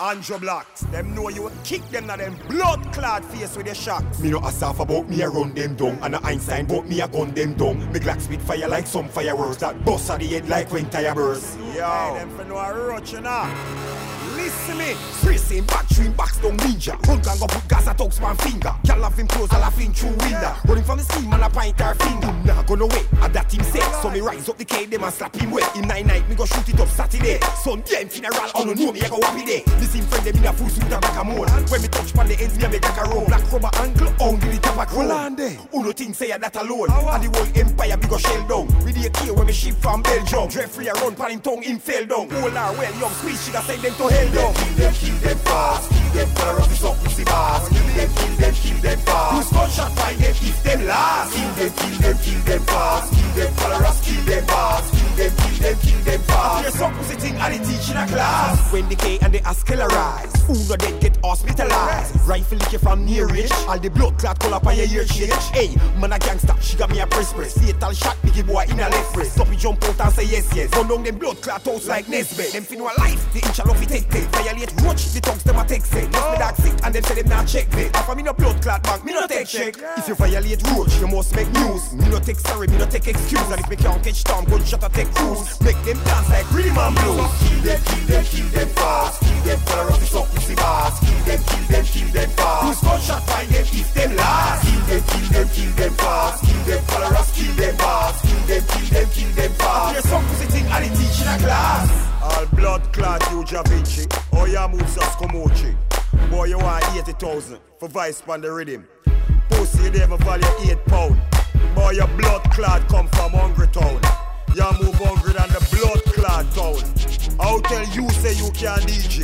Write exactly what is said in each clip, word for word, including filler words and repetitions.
Andrew Blacks, them know you will kick them na them blood clad face with your shots. Me no ask about me a run them down, and a Einstein but me a gun them down. Me Glock spit fire like some fireworks that bust at the head like when tire burst. Yo, hey, them for no a roach, you know. Listen me. Spray same back, dream box down ninja. Run gang go put gas at talks man finger. Can't have him close, I'll have him through window. Running from the scheme and a pint her finger. Nah gonna wait, at that team set. So me rise up the K, them and slap him wet. In nine night, me go shoot it up Saturday. Son, them funeral, oh no know me, I go happy day. This him friend, them in a full suit and back a mode. When me touch pan the ends, me a make a roll. Black rubber ankle, only the tabac roll. Uno thing say that alone. And the whole empire, me go shell down. With the K when me ship from Belgium. Jeffrey a run pan him tongue, him fell down. All are well, young squeeze, she got send them to hell down. Kill them, kill them fast. Kill them, follow up this up, pussy bars. Kill them, kill them, kill them fast. Who's gunshot, find them, if them last. Kill them, kill them, kill them fast. Kill them, follow us, kill them fast. Kill them, kill them, kill them fast. Here's some pussy thing and they teach in a class. When the K and the ass killer rise, who no dead get hospitalized. Rifle lick you from near reach. All the blood clot call up on your ear change. Hey, man a gangster, she got me a press press. Fatal shot, biggie boy in a left press. Stop it, jump out and say yes, yes. Run down them blood clot house like Nesbet. Them fin no life, the inch of it take take. Violate roach, the tongues them a take say. Just me dog sick and them say them not check me. After me no blood clot bank, me no take check. If you violate roach, you must make news. Me no take sorry, me no take excuse. And if me can't catch storm, gunshot or take cruise. Make them dance like rhythm and blues. Kill them, kill them, kill them fast. Kill them, follow up this up pussy bars. Kill them, kill them, kill them fast. Who's gunshot, find them if them last. Kill them, kill them, kill them fast. Kill them, follow us, kill them fast. Kill them, kill them, kill them fast. Here's some pussy thing and they teach in a class. All blood clot you Ja Vinci. Oh ya moves us Komochi. Boy you want eighty thousand for vice pan the rhythm. Pussy you never value eight pound. Boy your blood clot come from hungry town. You move hungry than the blood clot town. I'll tell you say you can D J.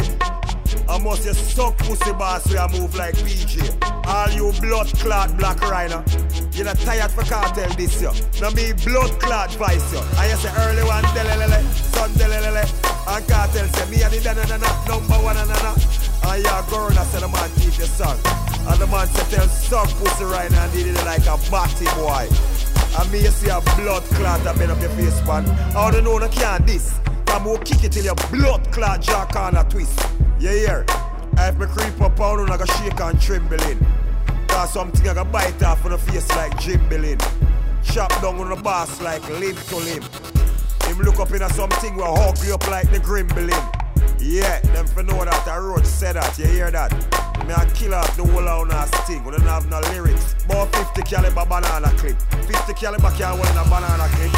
I must you suck pussy boss where I move like P J. All you blood clot black rhino. You're not tired for cartel this year. Now me blood clot vice you. I say early one delelele, son delelele. And cartel say me and the na number one and na. And your girl that say the man teach your song. And the man say tell suck pussy rhino and did it like a batty boy. And me you see a blood clot that been up your face pan. I don't know no can't this. I'm gonna kick it till your blood clot jaw corner twist. You hear? If me creep up on you, I go shake and trembling. Cause something I go bite off on the face like jimbling. Chop down on the boss like limb to limb. Him look up into something will hug you up like the grimbling. Yeah, them for know that a roach said that, you hear that? Me a kill off the whole of a sting, we don't have no lyrics. About fifty caliber banana clip. fifty caliber can't hold in a banana clip.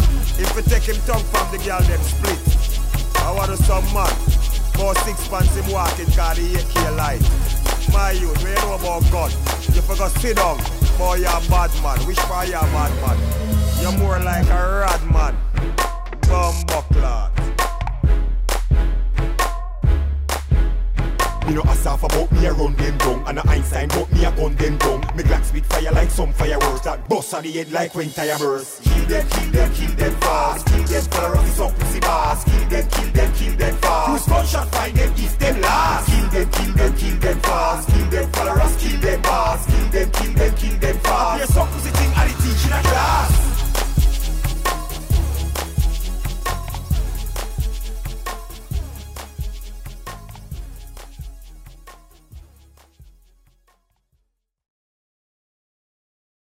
If we take him tongue from the girl, them split. I want to some man. About six pants him walking cause the A K light. My youth, we know about God. You forgot sit down. Boy, you're a bad man. Which part you're a bad man? You're more like a rad man. Bumbuckler. Me no ask off about me a run them down. And a Einstein but me a gun them down. Me Glock spit fire like some fireworks that bust at the head like when tire burst. Kill them, kill them, kill them